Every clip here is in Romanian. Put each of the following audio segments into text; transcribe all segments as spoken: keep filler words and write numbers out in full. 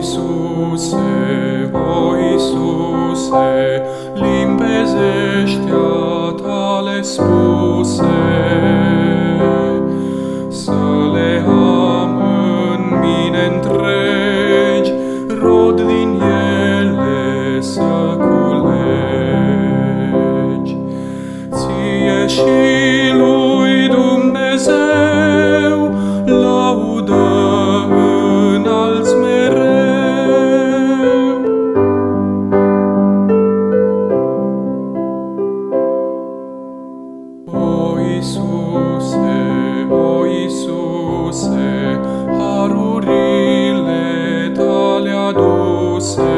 Iisuse, o Iisuse, limpezește-a tale spuse, să le am în mine întregi, rod din ele să culegi. Ție și lui Dumnezeu laudă înalți mereu. O Iisuse, o Iisuse, harurile tale aduse,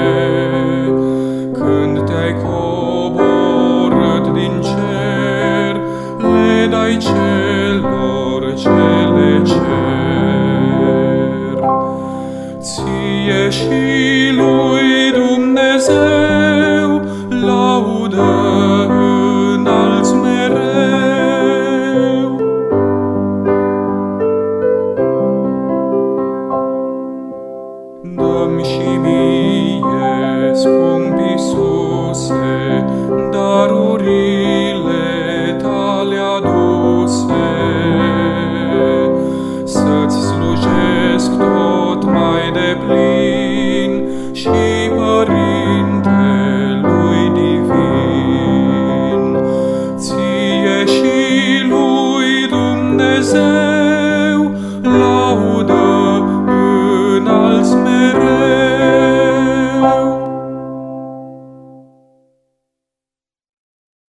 când te-ai coborât din cer, le dai celor ce le cer. Ție și lui Dumnezeu laudă înalți mereu. Dă-mi și mie, scump Iisuse,